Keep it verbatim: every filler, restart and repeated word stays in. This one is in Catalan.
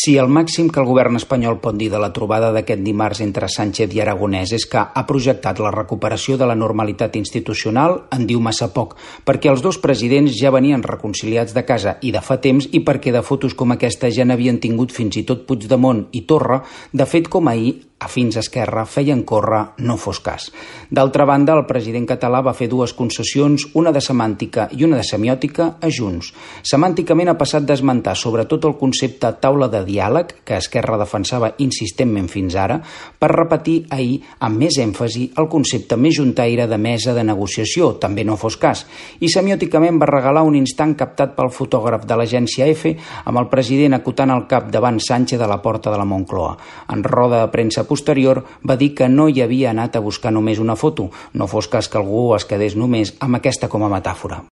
Si el màxim que el govern espanyol pot dir de la trobada d'aquest dimarts entre Sánchez i Aragonès és que ha projectat la recuperació de la normalitat institucional, en diu massa poc, perquè els dos presidents ja venien reconciliats de casa i de fa temps i perquè de fotos com aquesta ja n'havien tingut fins i tot Puigdemont i Torra, de fet com ahir, afins Esquerra feien córrer no fos cas. D'altra banda, el president català va fer dues concessions, una de semàntica i una de semiòtica, a Junts. Semànticament ha passat d'esmentar sobretot el concepte taula de diàleg, que Esquerra defensava insistentment fins ara, per repetir ahir amb més èmfasi el concepte més juntaire de mesa de negociació, també no fos cas. I semiòticament va regalar un instant captat pel fotògraf de l'agència EFE amb el president acotant el cap davant Sánchez a la porta de la Moncloa. En roda de premsa posterior va dir que no hi havia anat a buscar només una foto, no fos cas que algú es quedés només amb aquesta com a metàfora.